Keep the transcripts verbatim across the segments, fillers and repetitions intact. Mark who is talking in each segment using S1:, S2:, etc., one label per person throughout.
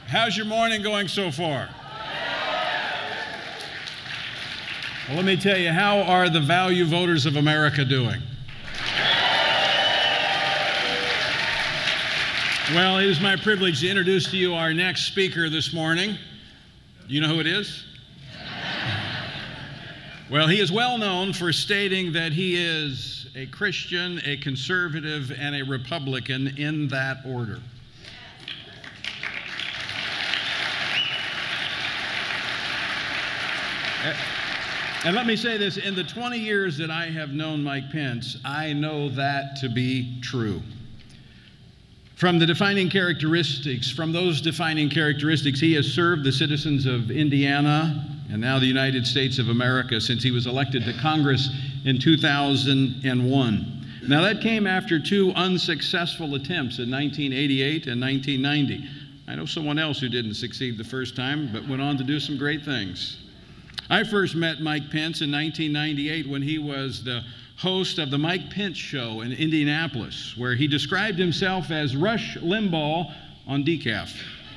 S1: How's your morning going so far? Well, let me tell you, how are the value voters of America doing? Well, it is my privilege to introduce to you our next speaker this morning. Do you know who it is? Well, he is well known for stating that he is a Christian, a conservative, and a Republican in that order. And let me say this, in the twenty years that I have known Mike Pence, I know that to be true. From the defining characteristics, from those defining characteristics, he has served the citizens of Indiana and now the United States of America since he was elected to Congress in two thousand one. Now that came after two unsuccessful attempts in nineteen eighty-eight and nineteen ninety. I know someone else who didn't succeed the first time, but went on to do some great things. I first met Mike Pence in nineteen ninety-eight when he was the host of the Mike Pence Show in Indianapolis, where he described himself as Rush Limbaugh on decaf.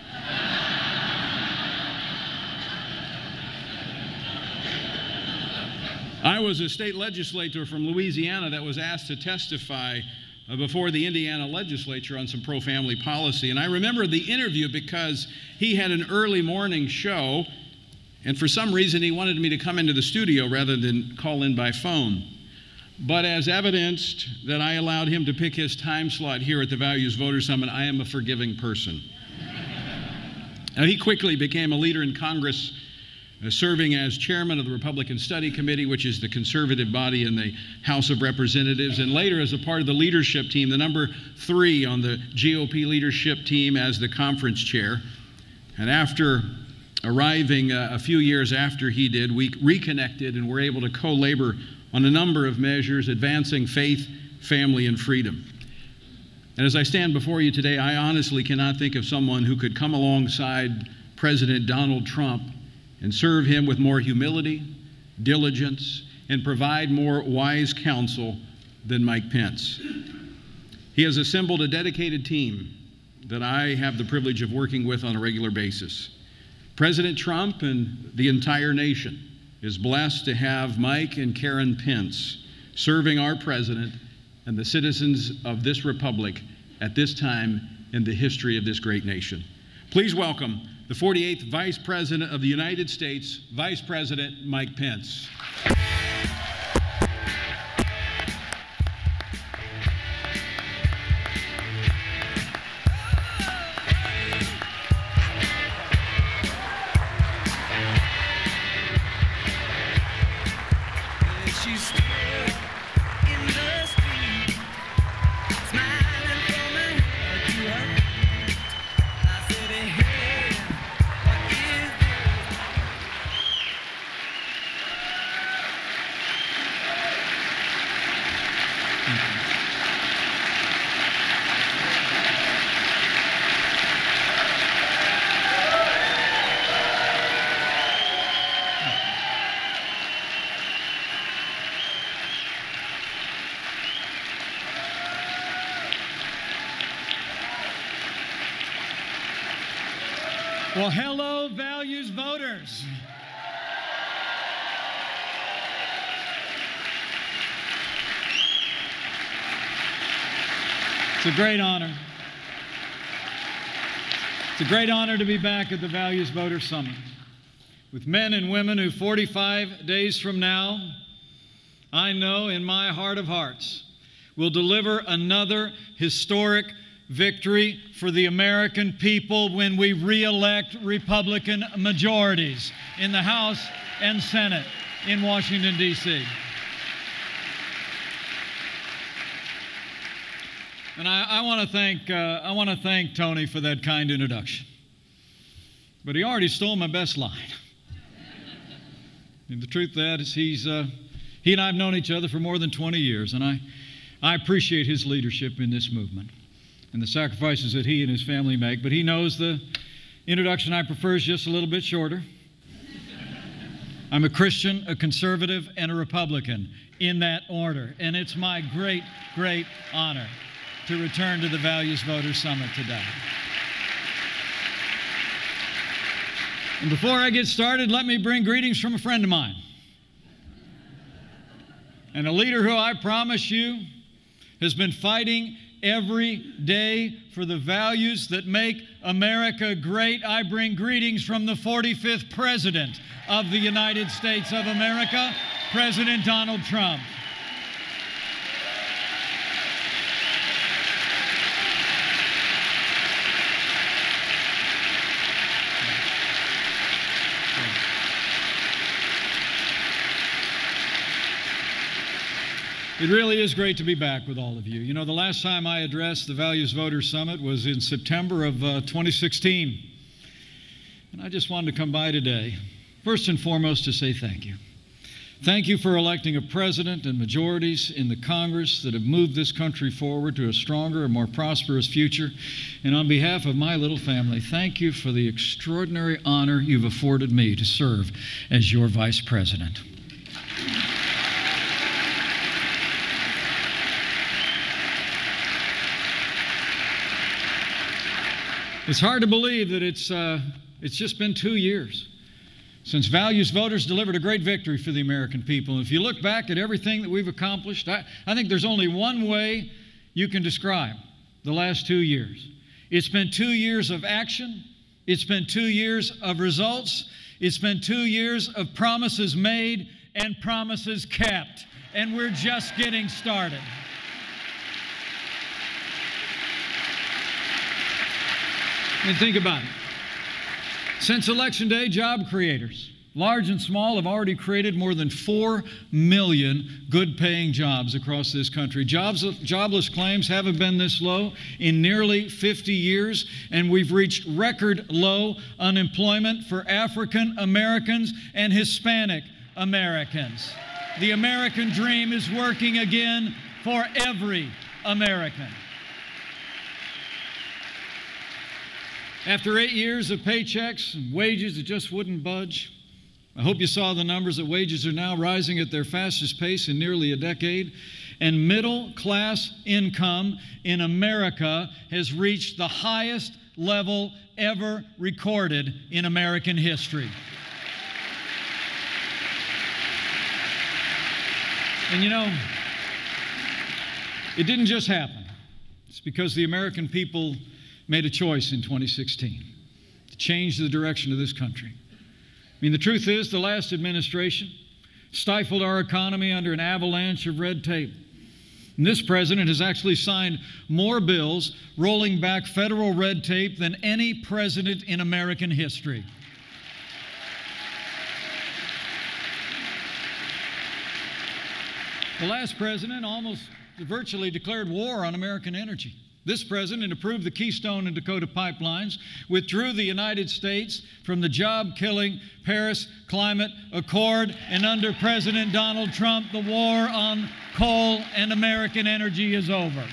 S1: I was a state legislator from Louisiana that was asked to testify uh, before the Indiana legislature on some pro-family policy, and I remember the interview because he had an early morning show, and for some reason he wanted me to come into the studio rather than call in by phone. But as evidenced that I allowed him to pick his time slot here at the Values Voter Summit, I am a forgiving person. Now, he quickly became a leader in Congress, uh, serving as chairman of the Republican Study Committee, which is the conservative body in the House of Representatives, and later as a part of the leadership team, the number three on the G O P leadership team as the conference chair. And after arriving uh, a few years after he did, we reconnected and were able to co-labor on a number of measures advancing faith, family, and freedom. And as I stand before you today, I honestly cannot think of someone who could come alongside President Donald Trump and serve him with more humility, diligence, and provide more wise counsel than Mike Pence. He has assembled a dedicated team that I have the privilege of working with on a regular basis. President Trump and the entire nation is blessed to have Mike and Karen Pence serving our president and the citizens of this republic at this time in the history of this great nation. Please welcome the forty-eighth Vice President of the United States, Vice President Mike Pence. Well, hello, values voters. It's a great honor. It's a great honor to be back at the Values Voter Summit with men and women who forty-five days from now, I know in my heart of hearts, will deliver another historic victory for the American people when we re-elect Republican majorities in the House and Senate in Washington, D C And I, I want to thank uh, I want to thank Tony for that kind introduction. But he already stole my best line. And the truth of that is he's uh, he and I have known each other for more than twenty years, and I I appreciate his leadership in this movement and the sacrifices that he and his family make. But he knows the introduction I prefer is just a little bit shorter. I'm a Christian, a conservative, and a Republican in that order. And it's my great, great honor to return to the Values Voter Summit today.
S2: And before I get started, let me bring greetings from a friend of mine and a leader who I promise you has been fighting every day for the values that make America great. I bring greetings from the forty-fifth President of the United States of America, President Donald Trump. It really is great to be back with all of you. You know, the last time I addressed the Values Voters Summit was in September of uh, twenty sixteen. And I just wanted to come by today, first and foremost, to say thank you. Thank you for electing a president and majorities in the Congress that have moved this country forward to a stronger and more prosperous future. And on behalf of my little family, thank you for the extraordinary honor you've afforded me to serve as your vice president. It's hard to believe that it's, uh, it's just been two years since Values Voters delivered a great victory for the American people. And if you look back at everything that we've accomplished, I, I think there's only one way you can describe the last two years. It's been two years of action. It's been two years of results. It's been two years of promises made and promises kept. And we're just getting started. And think about it. Since Election Day, job creators, large and small, have already created more than four million good-paying jobs across this country. Jobs, jobless claims haven't been this low in nearly fifty years, and we've reached record low unemployment for African Americans and Hispanic Americans. The American dream is working again for every American. After eight years of paychecks and wages that just wouldn't budge, I hope you saw the numbers that wages are now rising at their fastest pace in nearly a decade, and middle-class income in America has reached the highest level ever recorded in American history. And you know, it didn't just happen. It's because the American people made a choice in twenty sixteen to change the direction of this country. I mean, the truth is, the last administration stifled our economy under an avalanche of red tape. And this president has actually signed more bills rolling back federal red tape than any president in American history. The last president almost virtually declared war on American energy. This president approved the Keystone and Dakota pipelines, withdrew the United States from the job-killing Paris Climate Accord, and under President Donald Trump, the war on coal and American energy is over.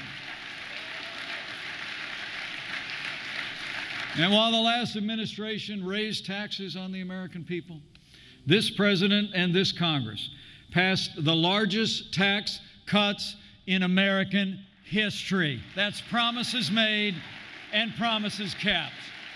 S2: And while the last administration raised taxes on the American people, this president and this Congress passed the largest tax cuts in American history. That's promises made and promises kept.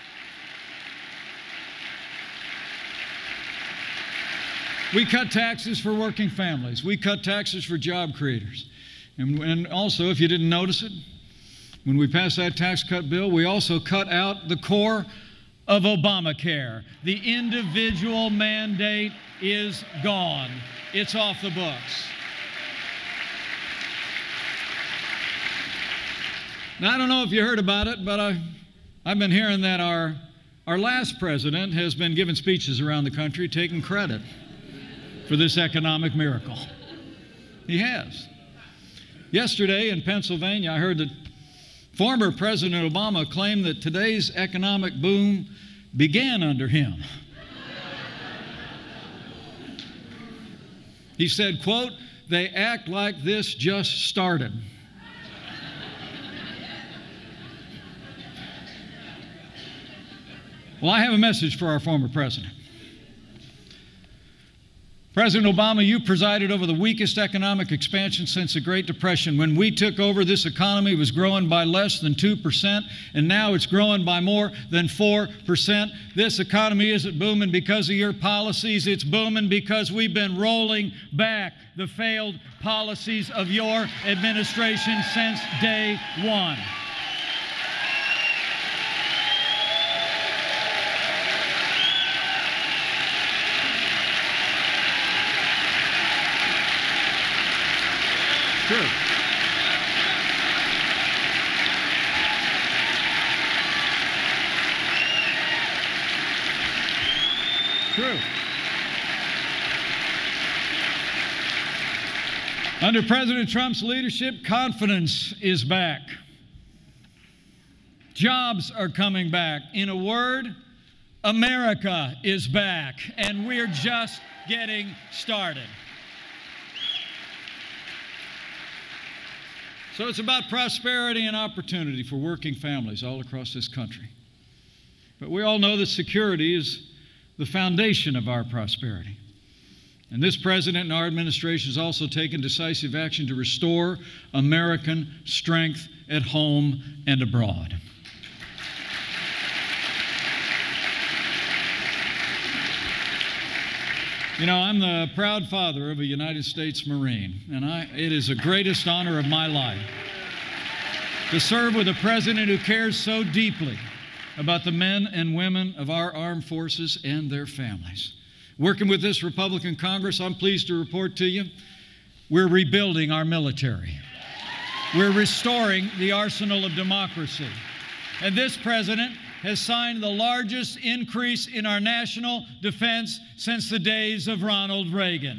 S2: We cut taxes for working families. We cut taxes for job creators. And, and also, if you didn't notice it, when we passed that tax cut bill, we also cut out the core of Obamacare. The individual mandate is gone. It's off the books. Now, I don't know if you heard about it, but I, I've been hearing that our, our last president has been giving speeches around the country taking credit for this economic miracle. He has. Yesterday in Pennsylvania, I heard that former President Obama claimed that today's economic boom began under him. He said, quote, "They act like this just started." Well, I have a message for our former president. President Obama, you presided over the weakest economic expansion since the Great Depression. When we took over, this economy was growing by less than two percent, and now it's growing by more than four percent. This economy isn't booming because of your policies. It's booming because we've been rolling back the failed policies of your administration since day one. True. True. Under President Trump's leadership, confidence is back. Jobs are coming back. In a word, America is back, and we're just getting started. So it's about prosperity and opportunity for working families all across this country. But we all know that security is the foundation of our prosperity. And this president and our administration has also taken decisive action to restore American strength at home and abroad. You know, I'm the proud father of a United States Marine, and I, it is the greatest honor of my life to serve with a president who cares so deeply about the men and women of our armed forces and their families. Working with this Republican Congress, I'm pleased to report to you, we're rebuilding our military. We're restoring the arsenal of democracy. And this president has signed the largest increase in our national defense since the days of Ronald Reagan.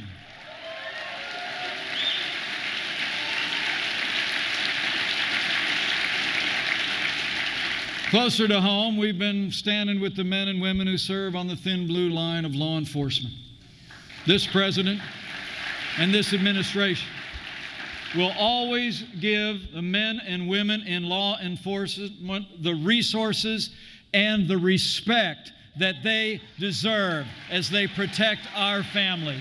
S2: Closer to home, we've been standing with the men and women who serve on the thin blue line of law enforcement. This president and this administration will always give the men and women in law enforcement the resources and the respect that they deserve as they protect our families.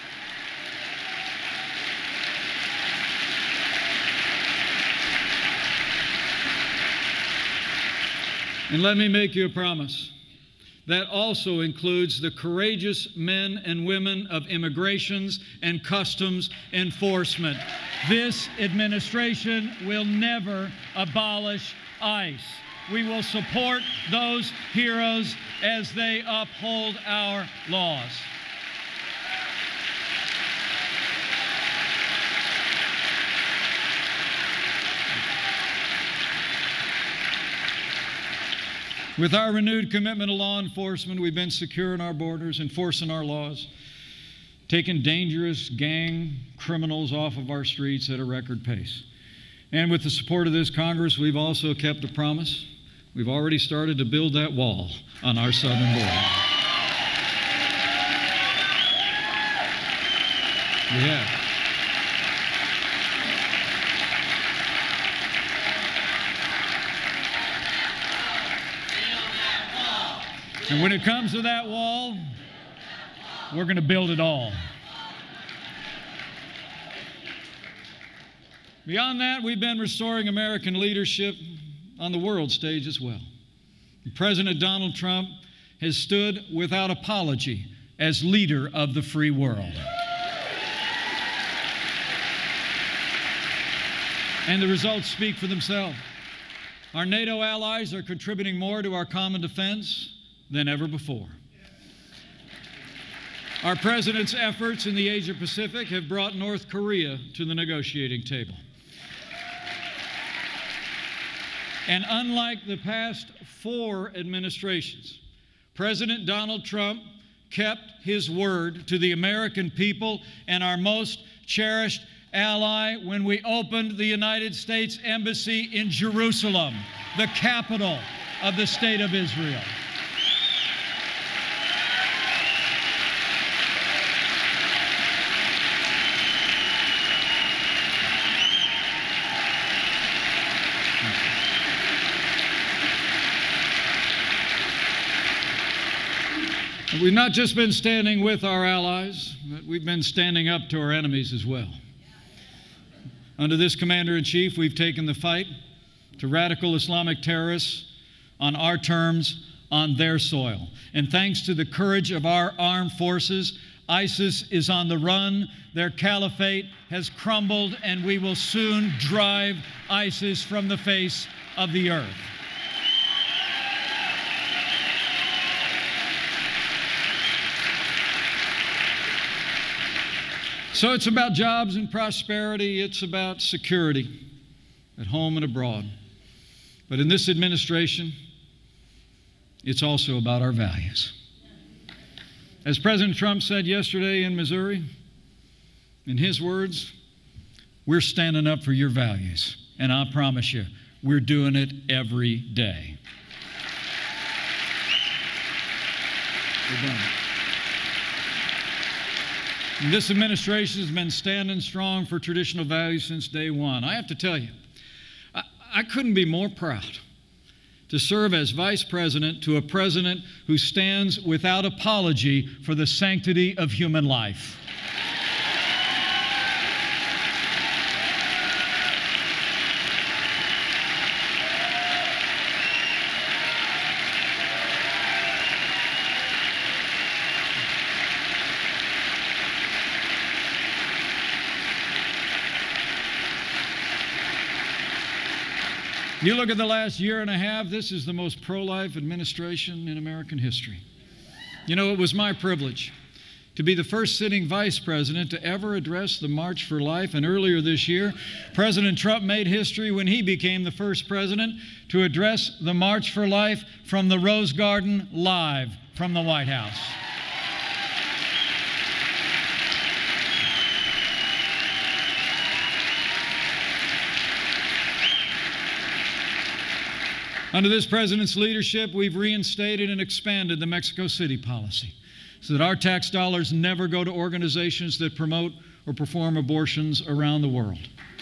S2: And let me make you a promise. That also includes the courageous men and women of immigrations and customs enforcement. This administration will never abolish ICE. We will support those heroes as they uphold our laws. With our renewed commitment to law enforcement, we've been securing our borders, enforcing our laws, taking dangerous gang criminals off of our streets at a record pace. And with the support of this Congress, we've also kept a promise. We've already started to build that wall on our southern border. We have. And when it comes to that wall, we're going to build it all. Beyond that, we've been restoring American leadership on the world stage as well. President Donald Trump has stood without apology as leader of the free world. And the results speak for themselves. Our NATO allies are contributing more to our common defense than ever before. Our president's efforts in the Asia Pacific have brought North Korea to the negotiating table. And unlike the past four administrations, President Donald Trump kept his word to the American people and our most cherished ally when we opened the United States Embassy in Jerusalem, the capital of the State of Israel. We've not just been standing with our allies, but we've been standing up to our enemies as well. Under this Commander-in-Chief, we've taken the fight to radical Islamic terrorists on our terms, on their soil. And thanks to the courage of our armed forces, ISIS is on the run, their caliphate has crumbled, and we will soon drive ISIS from the face of the earth. So it's about jobs and prosperity. It's about security at home and abroad. But in this administration, it's also about our values. As President Trump said yesterday in Missouri, in his words, we're standing up for your values. And I promise you, we're doing it every day. We're done. And this administration has been standing strong for traditional values since day one. I have to tell you, I, I couldn't be more proud to serve as vice president to a president who stands without apology for the sanctity of human life. You look at the last year and a half, this is the most pro-life administration in American history. You know, it was my privilege to be the first sitting vice president to ever address the March for Life. And earlier this year, President Trump made history when he became the first president to address the March for Life from the Rose Garden live from the White House. Under this president's leadership, we've reinstated and expanded the Mexico City policy so that our tax dollars never go to organizations that promote or perform abortions around the world.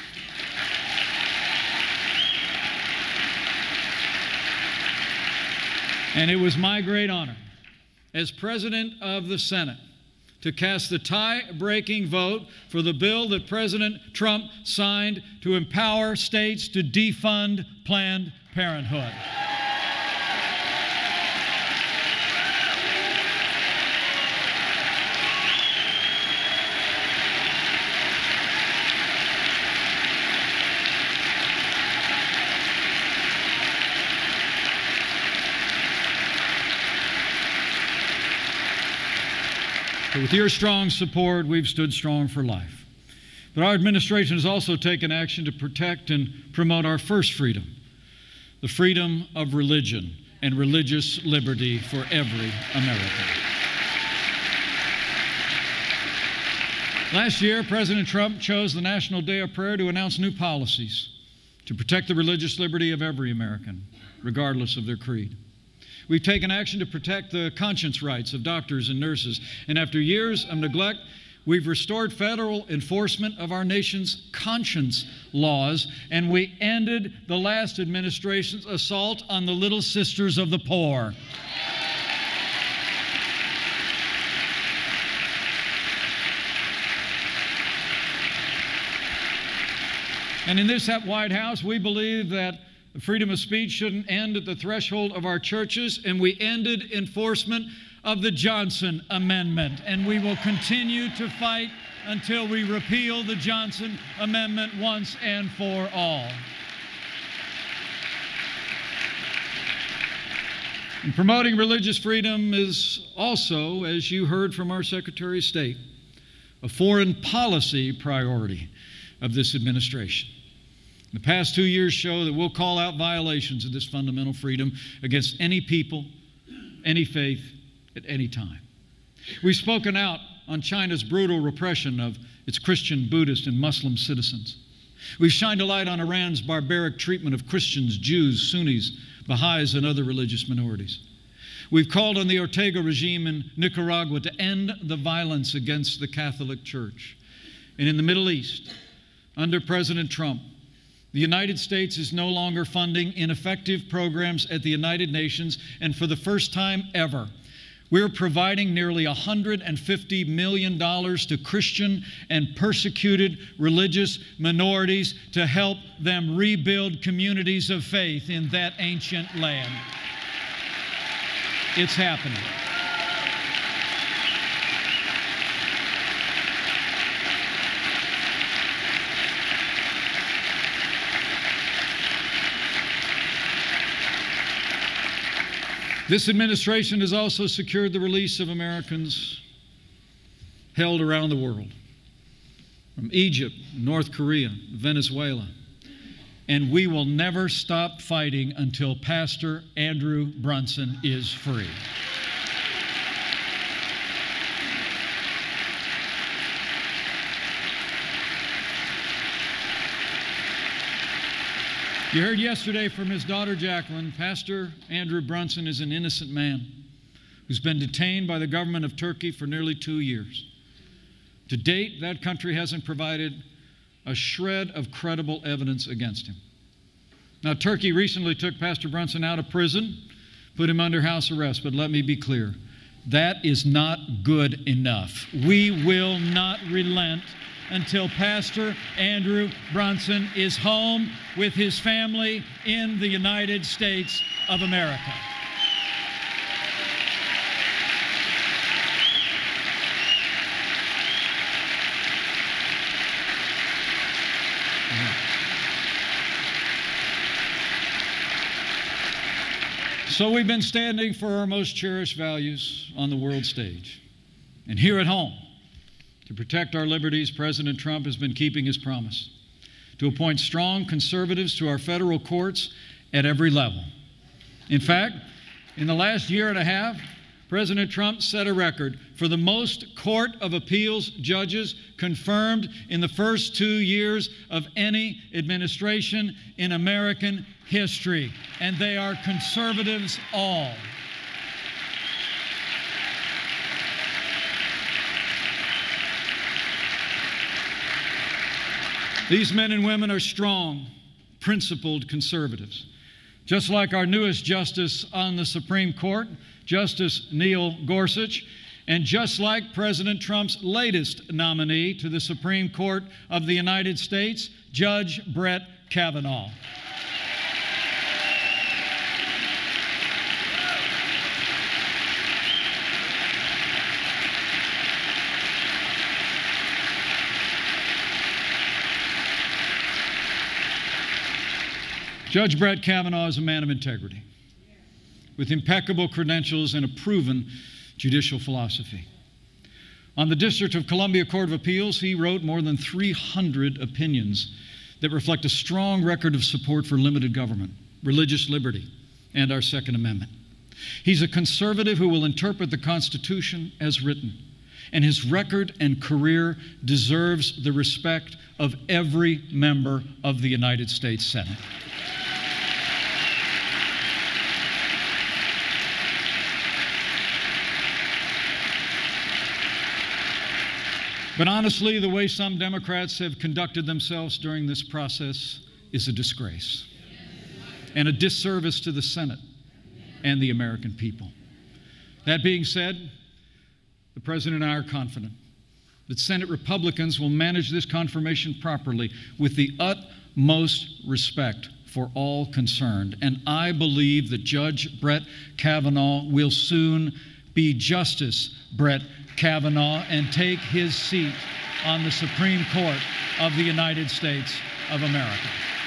S2: And it was my great honor as President of the Senate to cast the tie-breaking vote for the bill that President Trump signed to empower states to defund Planned Parenthood. So with your strong support, we've stood strong for life. But our administration has also taken action to protect and promote our first freedom, the freedom of religion and religious liberty for every American. Last year, President Trump chose the National Day of Prayer to announce new policies to protect the religious liberty of every American, regardless of their creed. We've taken action to protect the conscience rights of doctors and nurses, and after years of neglect, we've restored federal enforcement of our nation's conscience laws, and we ended the last administration's assault on the Little Sisters of the Poor. And in this White House, we believe that freedom of speech shouldn't end at the threshold of our churches, and we ended enforcement of the Johnson Amendment, and we will continue to fight until we repeal the Johnson Amendment once and for all. And promoting religious freedom is also, as you heard from our Secretary of State, a foreign policy priority of this administration. The past two years show that we'll call out violations of this fundamental freedom against any people, any faith, at any time. We've spoken out on China's brutal repression of its Christian, Buddhist, and Muslim citizens. We've shined a light on Iran's barbaric treatment of Christians, Jews, Sunnis, Baha'is, and other religious minorities. We've called on the Ortega regime in Nicaragua to end the violence against the Catholic Church. And in the Middle East, under President Trump, the United States is no longer funding ineffective programs at the United Nations, and for the first time ever, We're providing nearly one hundred fifty million dollars to Christian and persecuted religious minorities to help them rebuild communities of faith in that ancient land. It's happening. This administration has also secured the release of Americans held around the world, from Egypt, North Korea, Venezuela. And we will never stop fighting until Pastor Andrew Brunson is free. You heard yesterday from his daughter Jacqueline, Pastor Andrew Brunson is an innocent man who's been detained by the government of Turkey for nearly two years. To date, that country hasn't provided a shred of credible evidence against him. Now, Turkey recently took Pastor Brunson out of prison, put him under house arrest, but let me be clear, that is not good enough. We will not relent until Pastor Andrew Brunson is home with his family in the United States of America. So we've been standing for our most cherished values on the world stage. And here at home, to protect our liberties, President Trump has been keeping his promise to appoint strong conservatives to our federal courts at every level. In fact, in the last year and a half, President Trump set a record for the most Court of Appeals judges confirmed in the first two years of any administration in American history, and they are conservatives all. These men and women are strong, principled conservatives. Just like our newest justice on the Supreme Court, Justice Neil Gorsuch, and just like President Trump's latest nominee to the Supreme Court of the United States, Judge Brett Kavanaugh. Judge Brett Kavanaugh is a man of integrity, with impeccable credentials and a proven judicial philosophy. On the District of Columbia Court of Appeals, he wrote more than three hundred opinions that reflect a strong record of support for limited government, religious liberty, and our Second Amendment. He's a conservative who will interpret the Constitution as written, and his record and career deserves the respect of every member of the United States Senate. But honestly, the way some Democrats have conducted themselves during this process is a disgrace and a disservice to the Senate and the American people. That being said, the President and I are confident that Senate Republicans will manage this confirmation properly with the utmost respect for all concerned. And I believe that Judge Brett Kavanaugh will soon be Justice Brett Kavanaugh and take his seat on the Supreme Court of the United States of America.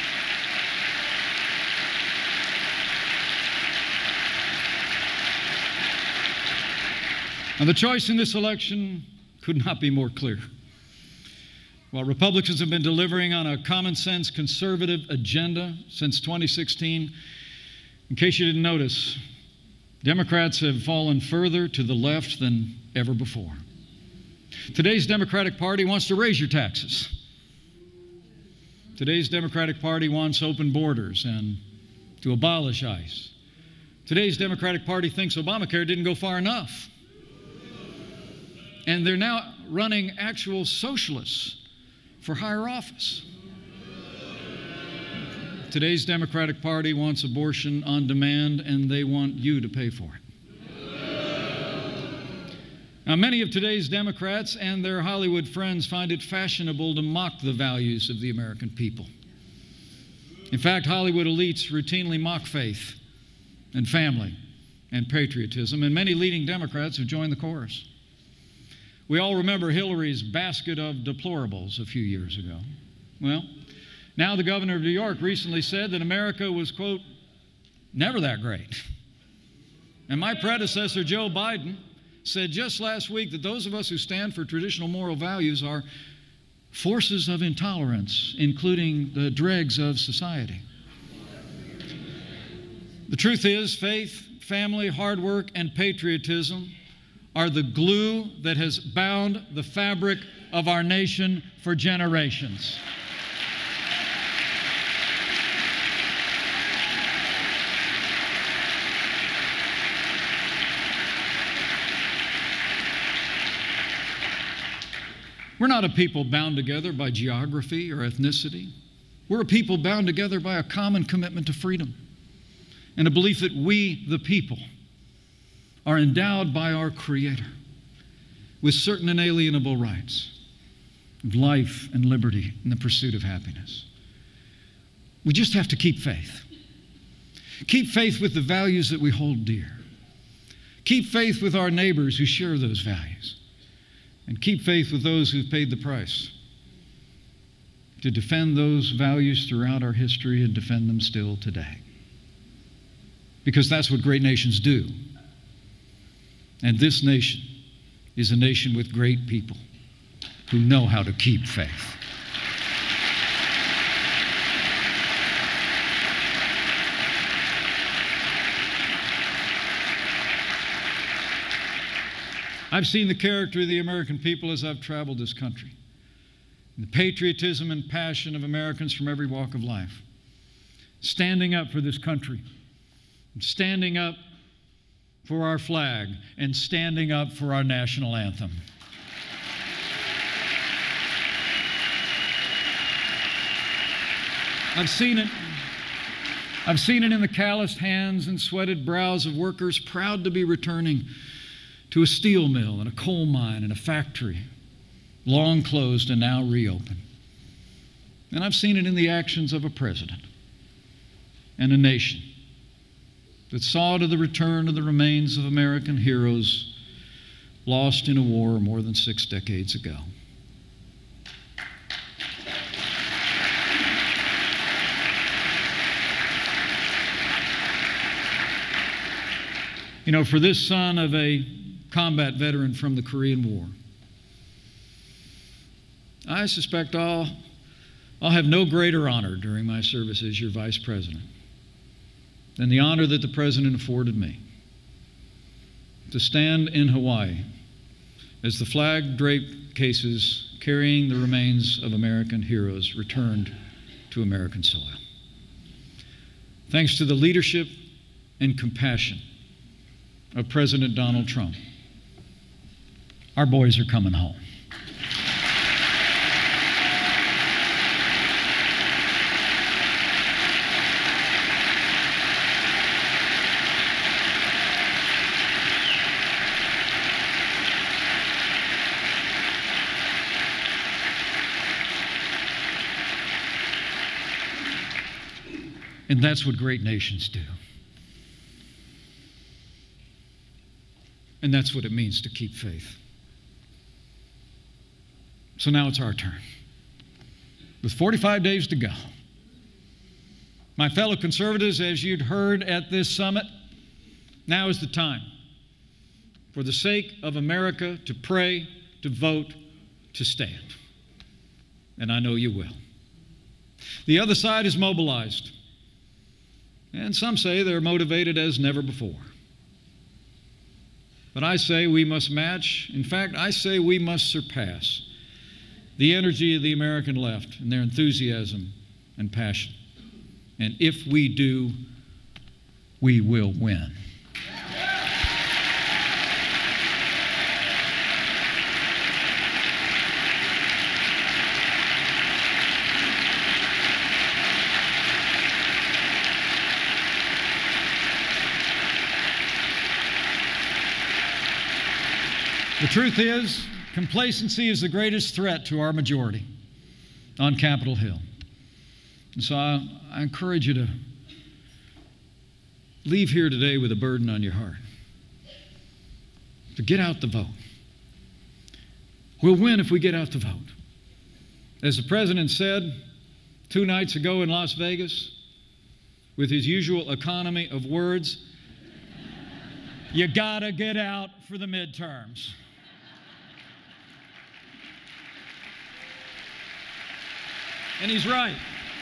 S2: Now, the choice in this election could not be more clear. While Republicans have been delivering on a common-sense conservative agenda since twenty sixteen, in case you didn't notice, Democrats have fallen further to the left than ever before. Today's Democratic Party wants to raise your taxes. Today's Democratic Party wants open borders and to abolish ICE. Today's Democratic Party thinks Obamacare didn't go far enough. And they're now running actual socialists for higher office. Today's Democratic Party wants abortion on demand, and they want you to pay for it. Now, many of today's Democrats and their Hollywood friends find it fashionable to mock the values of the American people. In fact, Hollywood elites routinely mock faith and family and patriotism, and many leading Democrats have joined the chorus. We all remember Hillary's basket of deplorables a few years ago. Well, now the governor of New York recently said that America was, quote, never that great. And my predecessor, Joe Biden, said just last week that those of us who stand for traditional moral values are forces of intolerance, including the dregs of society. The truth is, faith, family, hard work, and patriotism are the glue that has bound the fabric of our nation for generations. We're not a people bound together by geography or ethnicity. We're a people bound together by a common commitment to freedom and a belief that we, the people, are endowed by our Creator with certain inalienable rights of life and liberty and the pursuit of happiness. We just have to keep faith. Keep faith with the values that we hold dear. Keep faith with our neighbors who share those values. And keep faith with those who've paid the price to defend those values throughout our history and defend them still today. Because that's what great nations do. And this nation is a nation with great people who know how to keep faith. I've seen the character of the American people as I've traveled this country, the patriotism and passion of Americans from every walk of life, standing up for this country, standing up for our flag, and standing up for our national anthem. I've seen it. I've seen it in the calloused hands and sweated brows of workers proud to be returning to a steel mill and a coal mine and a factory, long closed and now reopened. And I've seen it in the actions of a president and a nation that saw to the return of the remains of American heroes lost in a war more than six decades ago. You know, for this son of a combat veteran from the Korean War, I suspect I'll, I'll have no greater honor during my service as your vice president than the honor that the president afforded me to stand in Hawaii as the flag-draped cases carrying the remains of American heroes returned to American soil. Thanks to the leadership and compassion of President Donald Trump, our boys are coming home. And that's what great nations do. And that's what it means to keep faith. So now it's our turn. With forty-five days to go, my fellow conservatives, as you'd heard at this summit, now is the time for the sake of America to pray, to vote, to stand. And I know you will. The other side is mobilized. And some say they're motivated as never before. But I say we must match, in fact, I say we must surpass the energy of the American left and their enthusiasm and passion. And if we do, we will win. The truth is, complacency is the greatest threat to our majority on Capitol Hill. And so I, I encourage you to leave here today with a burden on your heart. To get out the vote. We'll win if we get out the vote. As the president said two nights ago in Las Vegas, with his usual economy of words, you gotta get out for the midterms. And he's right.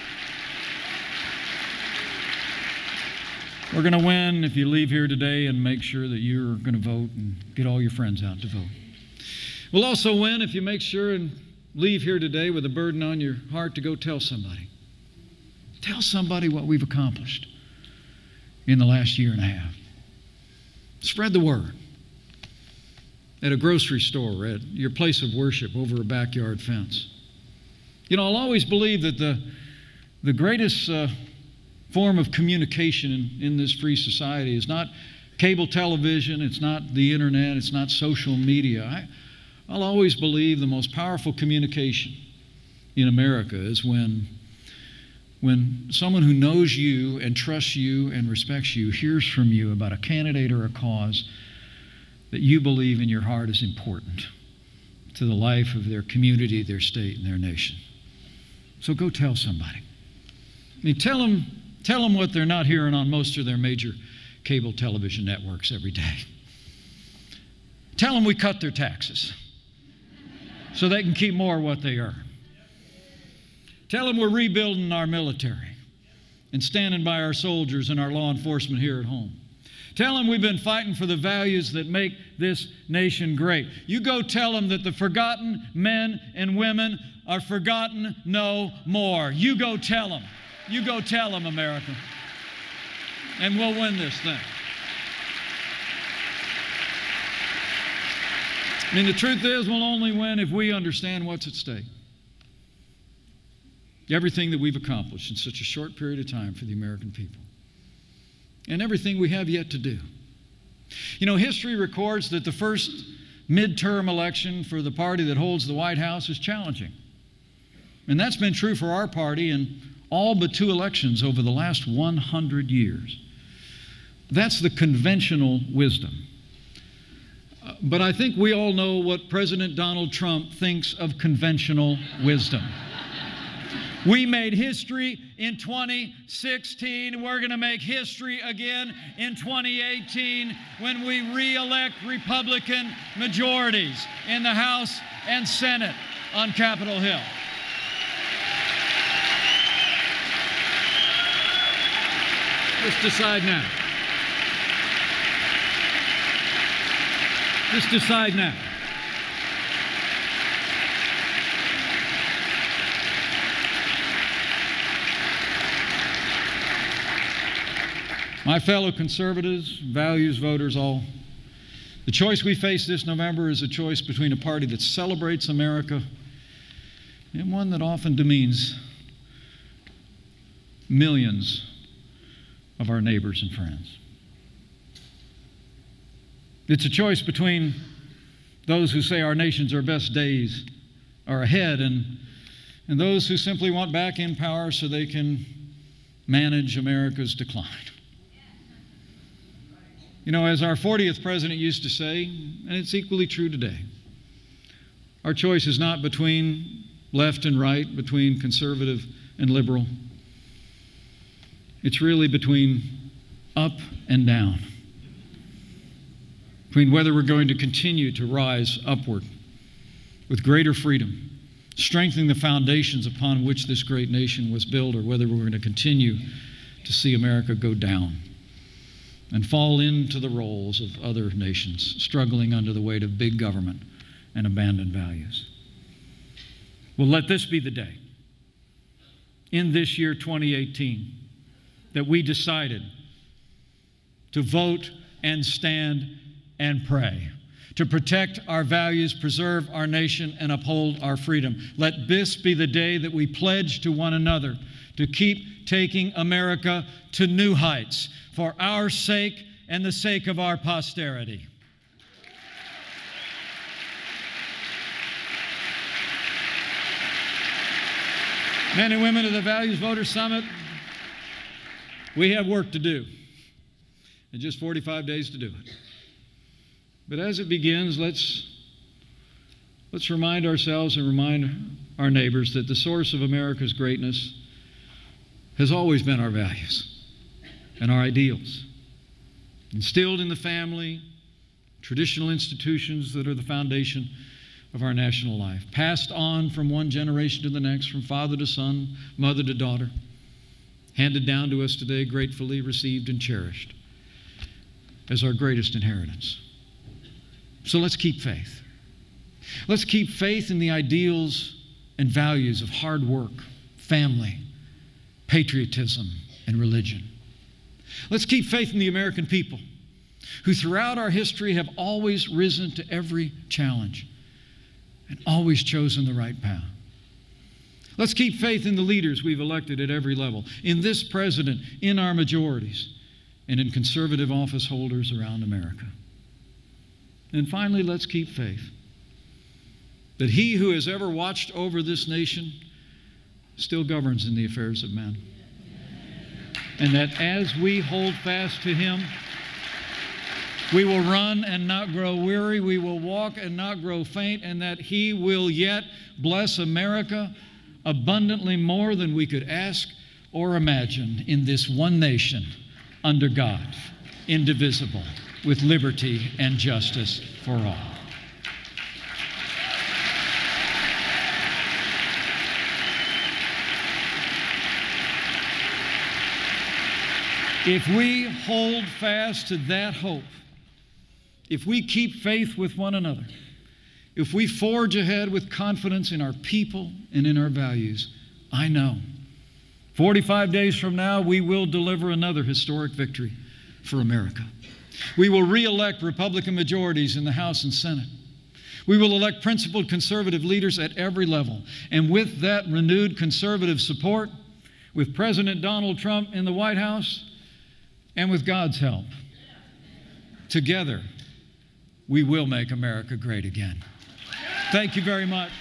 S2: We're going to win if you leave here today and make sure that you're going to vote and get all your friends out to vote. We'll also win if you make sure and leave here today with a burden on your heart to go tell somebody. Tell somebody what we've accomplished in the last year and a half. Spread the word. At a grocery store, at your place of worship, over a backyard fence. You know, I'll always believe that the, the greatest uh, form of communication in, in this free society is not cable television, it's not the internet, it's not social media. I, I'll always believe the most powerful communication in America is when, when someone who knows you and trusts you and respects you hears from you about a candidate or a cause that you believe in your heart is important to the life of their community, their state, and their nation. So go tell somebody. I mean, tell them, tell them what they're not hearing on most of their major cable television networks every day. Tell them we cut their taxes so they can keep more of what they earn. Tell them we're rebuilding our military and standing by our soldiers and our law enforcement here at home. Tell them we've been fighting for the values that make this nation great. You go tell them that the forgotten men and women are forgotten no more. You go tell them. You go tell them, America. And we'll win this thing. I mean, the truth is, we'll only win if we understand what's at stake. Everything that we've accomplished in such a short period of time for the American people. And everything we have yet to do. You know, history records that the first midterm election for the party that holds the White House is challenging. And that's been true for our party in all but two elections over the last one hundred years. That's the conventional wisdom. Uh, but I think we all know what President Donald Trump thinks of conventional wisdom. We made history in twenty sixteen. We're going to make history again in twenty eighteen when we re-elect Republican majorities in the House and Senate on Capitol Hill. Just decide now. Just decide now. My fellow conservatives, values voters, all, the choice we face this November is a choice between a party that celebrates America and one that often demeans millions of our neighbors and friends. It's a choice between those who say our nation's our best days are ahead and, and those who simply want back in power so they can manage America's decline. You know, as our fortieth president used to say, and it's equally true today, our choice is not between left and right, between conservative and liberal. It's really between up and down, between whether we're going to continue to rise upward with greater freedom, strengthening the foundations upon which this great nation was built, or whether we're going to continue to see America go down and fall into the roles of other nations, struggling under the weight of big government and abandoned values. Well, let this be the day, in this year twenty eighteen, that we decided to vote and stand and pray, to protect our values, preserve our nation, and uphold our freedom. Let this be the day that we pledge to one another to keep taking America to new heights for our sake and the sake of our posterity. Men and women of the Values Voters Summit, we have work to do and just forty-five days to do it. But as it begins, let's, let's remind ourselves and remind our neighbors that the source of America's greatness has always been our values and our ideals, instilled in the family, traditional institutions that are the foundation of our national life, passed on from one generation to the next, from father to son, mother to daughter, handed down to us today, gratefully received and cherished as our greatest inheritance. So let's keep faith. Let's keep faith in the ideals and values of hard work, family, patriotism, and religion. Let's keep faith in the American people, who throughout our history have always risen to every challenge and always chosen the right path. Let's keep faith in the leaders we've elected at every level, in this president, in our majorities, and in conservative office holders around America. And finally, let's keep faith that He who has ever watched over this nation still governs in the affairs of men. And that as we hold fast to Him, we will run and not grow weary. We will walk and not grow faint. And that He will yet bless America abundantly more than we could ask or imagine in this one nation under God, indivisible, with liberty and justice for all. If we hold fast to that hope, if we keep faith with one another, if we forge ahead with confidence in our people and in our values, I know forty-five days from now we will deliver another historic victory for America. We will re-elect Republican majorities in the House and Senate. We will elect principled conservative leaders at every level. And with that renewed conservative support, with President Donald Trump in the White House, and with God's help, together, we will make America great again. Thank you very much.